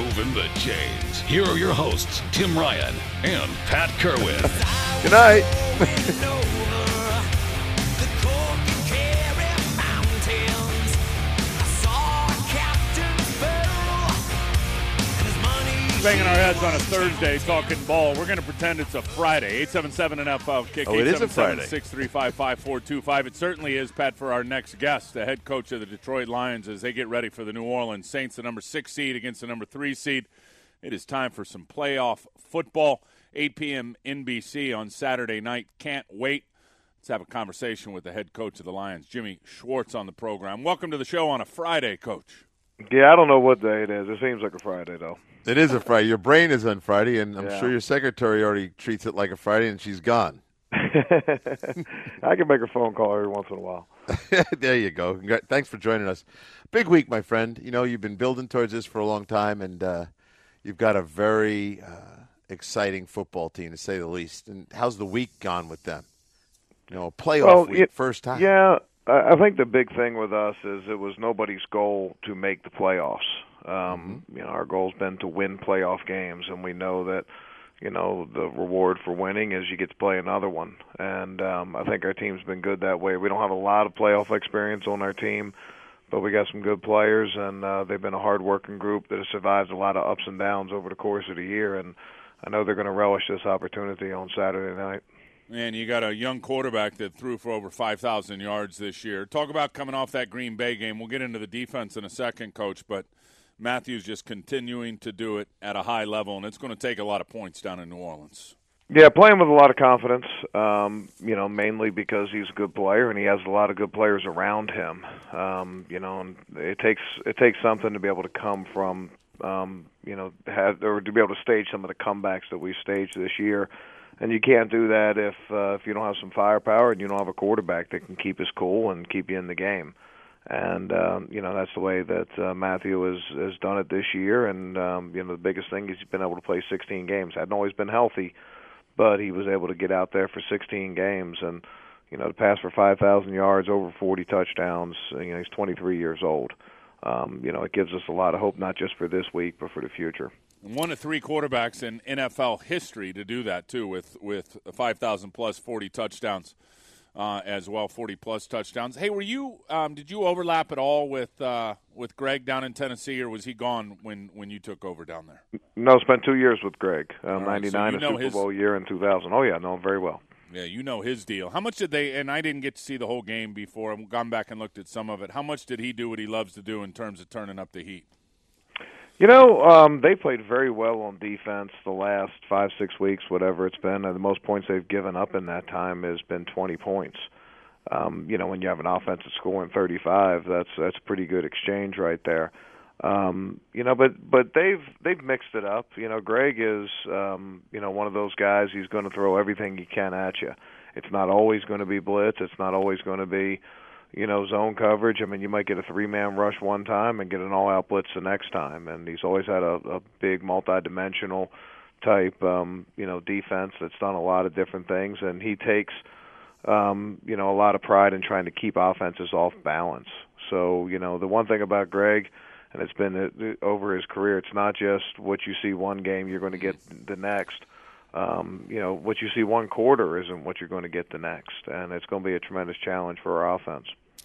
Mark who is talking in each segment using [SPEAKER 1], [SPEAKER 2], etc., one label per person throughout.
[SPEAKER 1] Moving the chains. Here are your hosts, Tim Ryan and Pat Kerwin.
[SPEAKER 2] Good night.
[SPEAKER 3] Banging our heads on a Thursday, talking ball. We're going to pretend it's a Friday. 877 NFL Kick.
[SPEAKER 2] It is a Friday.
[SPEAKER 3] 635-5425. It certainly is, Pat, for our next guest, the head coach of the Detroit Lions, as they get ready for the New Orleans Saints, the number 6 seed against the number 3 seed. It is time for some playoff football. 8 p.m. NBC on Saturday night. Can't wait. Let's have a conversation with the head coach of the Lions, Jimmy Schwartz, on the program. Welcome to the show on a Friday, Coach.
[SPEAKER 4] Yeah, I don't know what day it is. It seems like a Friday, though.
[SPEAKER 2] It is a Friday. Your brain is on Friday, and I'm sure your secretary already treats it like a Friday, and she's gone.
[SPEAKER 4] I can make a phone call every once in a while.
[SPEAKER 2] There you go. Thanks for joining us. Big week, my friend. You know, you've been building towards this for a long time, and you've got a very exciting football team, to say the least. And how's the week gone with them? You know, a playoff week, first time.
[SPEAKER 4] Yeah, I think the big thing with us is it was nobody's goal to make the playoffs. You know, our goal's been to win playoff games, and we know that, you know, the reward for winning is you get to play another one. And I think our team's been good that way. We don't have a lot of playoff experience on our team, but we got some good players, and they've been a hard-working group that has survived a lot of ups and downs over the course of the year, and I know they're going to relish this opportunity on Saturday night.
[SPEAKER 3] And you got a young quarterback that threw for over 5,000 yards this year. Talk about coming off that Green Bay game. We'll get into the defense in a second, Coach, but Matthew's just continuing to do it at a high level, and it's going to take a lot of points down in New Orleans.
[SPEAKER 4] Yeah, playing with a lot of confidence, you know, mainly because he's a good player and he has a lot of good players around him. You know, and it takes something to be able to come from, you know, or to be able to stage some of the comebacks that we've staged this year. And you can't do that if you don't have some firepower and you don't have a quarterback that can keep his cool and keep you in the game. And, you know, that's the way that Matthew has done it this year. And, you know, the biggest thing is he's been able to play 16 games. Hadn't always been healthy, but he was able to get out there for 16 games. And, you know, to pass for 5,000 yards, over 40 touchdowns, you know, he's 23 years old. You know, it gives us a lot of hope, not just for this week, but for the future.
[SPEAKER 3] One of 3 quarterbacks in NFL history to do that, too, with 5,000-plus 40 touchdowns as well, 40-plus touchdowns. Hey, were you did you overlap at all with Greg down in Tennessee, or was he gone when you took over down there?
[SPEAKER 4] No, spent 2 years with Greg,
[SPEAKER 3] Right,
[SPEAKER 4] 99,
[SPEAKER 3] so
[SPEAKER 4] a Super Bowl year in 2000. Oh, yeah, know him very well.
[SPEAKER 3] Yeah, you know his deal. How much did they – and I didn't get to see the whole game before. I've gone back and looked at some of it. How much did he do what he loves to do in terms of turning up the heat?
[SPEAKER 4] You know, they played very well on defense the last 5-6 weeks, whatever it's been. And the most points they've given up in that time has been 20 points. You know, when you have an offensive scoring 35, that's a pretty good exchange right there. You know, but they've mixed it up. You know, Greg is you know, one of those guys. He's going to throw everything he can at you. It's not always going to be blitz. It's not always going to be, you know, zone coverage. I mean, you might get a 3-man rush one time and get an all-out blitz the next time. And he's always had a big multi-dimensional type, you know, defense that's done a lot of different things. And he takes, you know, a lot of pride in trying to keep offenses off balance. So, you know, the one thing about Greg, and it's been over his career, it's not just what you see one game you're going to get the next. You know, what you see one quarter isn't what you're going to get the next. And it's going to be a tremendous challenge for our offense.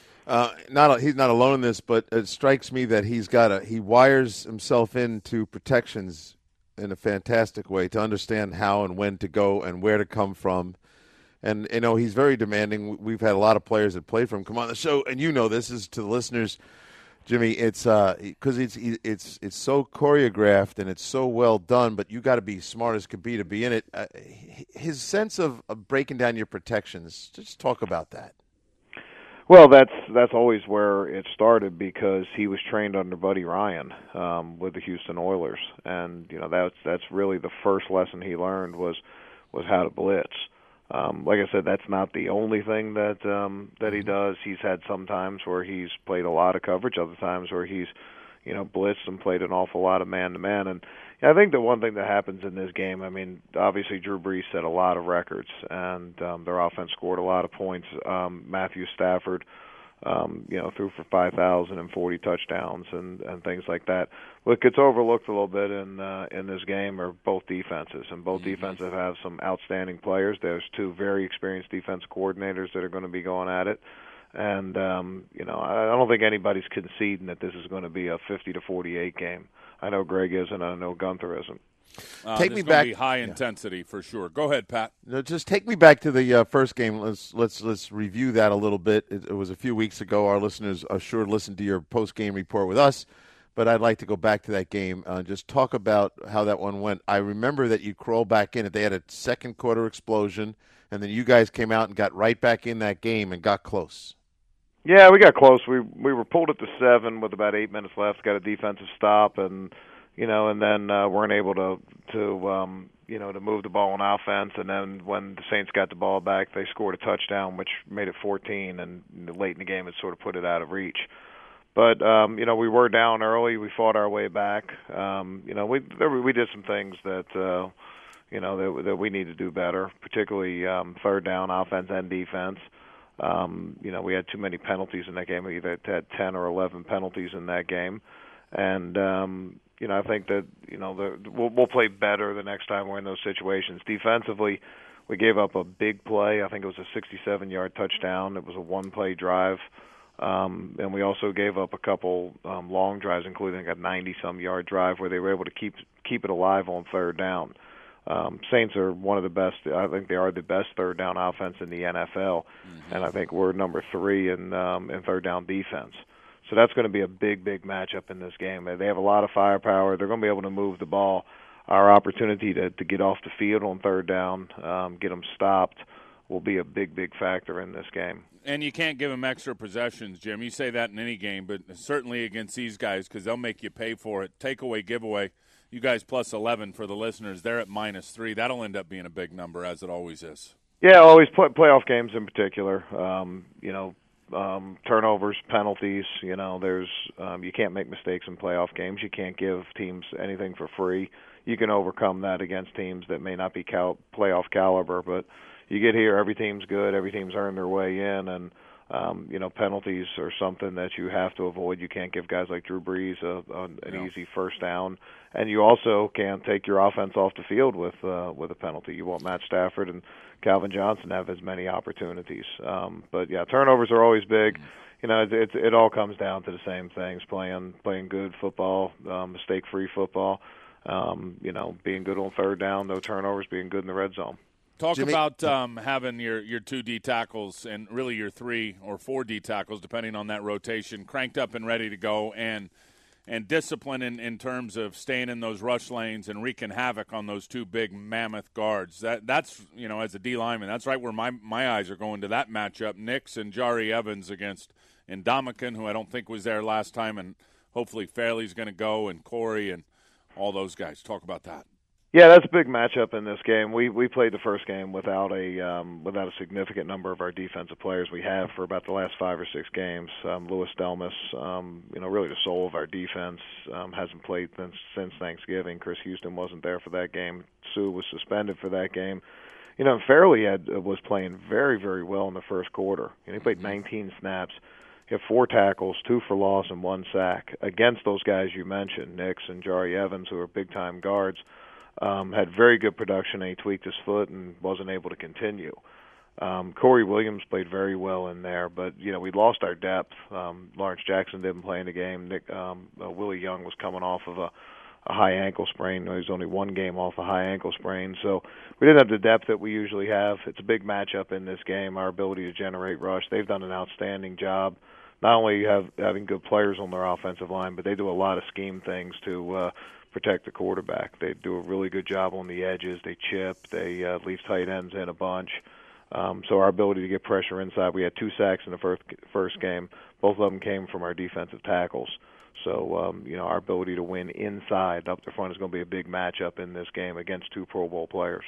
[SPEAKER 2] He's not alone in this, but it strikes me that he wires himself into protections in a fantastic way to understand how and when to go and where to come from. And, you know, he's very demanding. We've had a lot of players that played for him come on the show, and you know this is to the listeners, Jimmy. It's because it's so choreographed and it's so well done, but you got to be smart as could be to be in it. His sense of breaking down your protections. Just talk about that.
[SPEAKER 4] Well, that's always where it started because he was trained under Buddy Ryan with the Houston Oilers, and you know that's really the first lesson he learned was how to blitz. Like I said, that's not the only thing that he does. He's had some times where he's played a lot of coverage, other times where he's, you know, blitzed and played an awful lot of man-to-man. And I think the one thing that happens in this game, I mean, obviously Drew Brees set a lot of records, and their offense scored a lot of points. Matthew Stafford, threw for 5,040 touchdowns and things like that. What gets overlooked a little bit in this game are both defenses, and both defenses have some outstanding players. There's two very experienced defense coordinators that are going to be going at it. And I don't think anybody's conceding that this is going to be a 50-48 game. I know Greg isn't. I know Gunther isn't.
[SPEAKER 2] Take me back.
[SPEAKER 3] Be high intensity for sure. Go ahead, Pat.
[SPEAKER 2] No, just take me back to the first game. Let's review that a little bit. It was a few weeks ago. Our listeners are sure to listen to your post game report with us, but I'd like to go back to that game. Just talk about how that one went. I remember that you crawled back in. They had a second quarter explosion, and then you guys came out and got right back in that game and got close.
[SPEAKER 4] Yeah, we got close. We were pulled at the 7 with about 8 minutes left. Got a defensive stop, and then weren't able to move the ball on offense. And then when the Saints got the ball back, they scored a touchdown, which made it 14. And late in the game, it sort of put it out of reach. But we were down early. We fought our way back. We did some things that that we need to do better, particularly third down offense and defense. We had too many penalties in that game. We either had 10 or 11 penalties in that game. And, I think that, we'll play better the next time we're in those situations. Defensively, we gave up a big play. I think it was a 67-yard touchdown. It was a one-play drive. And we also gave up a couple long drives, including a 90-some-yard drive where they were able to keep it alive on third down. Saints are one of the best. I think they are the best third down offense in the NFL, and I think we're number 3 in third down defense. So that's going to be a big matchup in this game. They have a lot of firepower. They're going to be able to move the ball. Our opportunity to get off the field on third down, get them stopped, will be a big factor in this game.
[SPEAKER 3] And you can't give them extra possessions, Jim. You say that in any game, but certainly against these guys because they'll make you pay for it. Takeaway, giveaway. You guys plus 11 for the listeners. They're at -3. That'll end up being a big number, as it always is.
[SPEAKER 4] Yeah, always playoff games in particular. Turnovers, penalties. There's you can't make mistakes in playoff games. You can't give teams anything for free. You can overcome that against teams that may not be playoff caliber, but you get here, every team's good. Every team's earned their way in, and penalties are something that you have to avoid. You can't give guys like Drew Brees an easy first down, and you also can't take your offense off the field with a penalty. You won't Matt Stafford and Calvin Johnson have as many opportunities. But yeah, turnovers are always big. It all comes down to the same things: playing good football, mistake-free football. Being good on third down, no turnovers, being good in the red zone.
[SPEAKER 3] Talk
[SPEAKER 2] Jimmy,
[SPEAKER 3] about having your 2 D tackles and really your 3 or 4 D tackles, depending on that rotation, cranked up and ready to go, and discipline in terms of staying in those rush lanes and wreaking havoc on those 2 big mammoth guards. That's as a D lineman, that's right where my eyes are going to that matchup. Nix and Jari Evans against Ndamukong, who I don't think was there last time, and hopefully Fairley's going to go, and Corey and all those guys. Talk about that.
[SPEAKER 4] Yeah, that's a big matchup in this game. We played the first game without a significant number of our defensive players. We have for about the last 5 or 6 games. Louis Delmas, really the soul of our defense, hasn't played since Thanksgiving. Chris Houston wasn't there for that game. Sue was suspended for that game. Fairley was playing very, very well in the first quarter. He played 19 snaps. He had 4 tackles, 2 for loss, and 1 sack against those guys you mentioned, Nix and Jari Evans, who are big-time guards. Had very good production, and he tweaked his foot and wasn't able to continue. Corey Williams played very well in there, but we lost our depth. Lawrence Jackson didn't play in the game. Willie Young was coming off of a high ankle sprain. He's only 1 game off a high ankle sprain, so we didn't have the depth that we usually have. It's a big matchup in this game. Our ability to generate rush, they've done an outstanding job. Not only having good players on their offensive line, but they do a lot of scheme things to protect the quarterback. They do a really good job on the edges. They chip. They leave tight ends in a bunch. So our ability to get pressure inside. We had 2 sacks in the first game. Both of them came from our defensive tackles. So our ability to win inside up the front is going to be a big matchup in this game against 2 Pro Bowl players.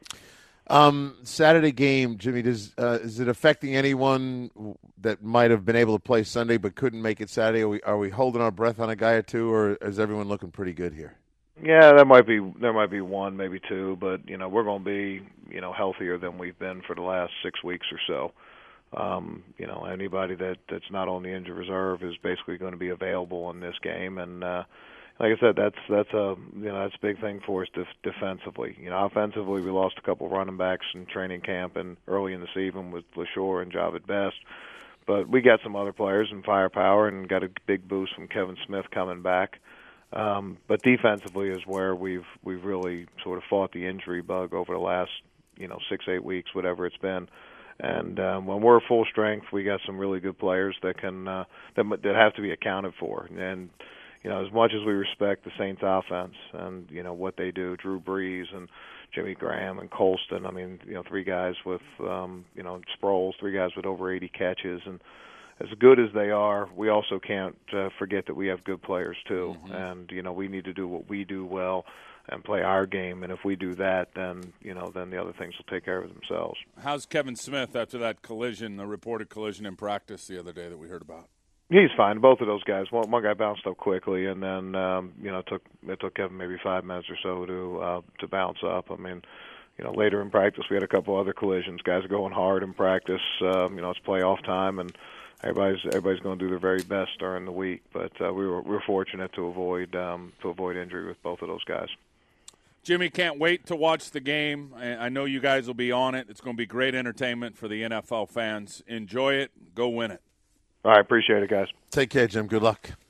[SPEAKER 2] Saturday game, Jimmy, is it affecting anyone that might have been able to play Sunday but couldn't make it Saturday? Are we holding our breath on a guy or 2, or is everyone looking pretty good here?
[SPEAKER 4] Yeah, there might be 1, maybe 2, but we're going to be healthier than we've been for the last 6 weeks or so. Anybody that's not on the injured reserve is basically going to be available in this game. And like I said, that's a big thing for us defensively. Offensively, we lost a couple running backs in training camp and early in the season with LaShore and Javid Best. But we got some other players and firepower and got a big boost from Kevin Smith coming back. But defensively is where we've really sort of fought the injury bug over the last 6-8 weeks, whatever it's been. And when we're full strength, we got some really good players that can that have to be accounted for. And as much as we respect the Saints offense and what they do, Drew Brees and Jimmy Graham and Colston, I mean, 3 guys with Sproles, 3 guys with over 80 catches, and as good as they are, we also can't forget that we have good players too. Mm-hmm. And we need to do what we do well and play our game. And if we do that, then then the other things will take care of themselves. How's Kevin Smith after that collision, the reported collision in practice the other day that we heard about? He's fine. Both of those guys. One guy bounced up quickly, and then it took Kevin maybe 5 minutes or so to bounce up. I mean, later in practice we had a couple other collisions. Guys are going hard in practice. It's playoff time, and everybody's going to do their very best during the week. But we were fortunate to avoid injury with both of those guys. Jimmy, can't wait to watch the game. I know you guys will be on it. It's going to be great entertainment for the NFL fans. Enjoy it. Go win it. All right, appreciate it, guys.
[SPEAKER 2] Take care, Jim. Good luck.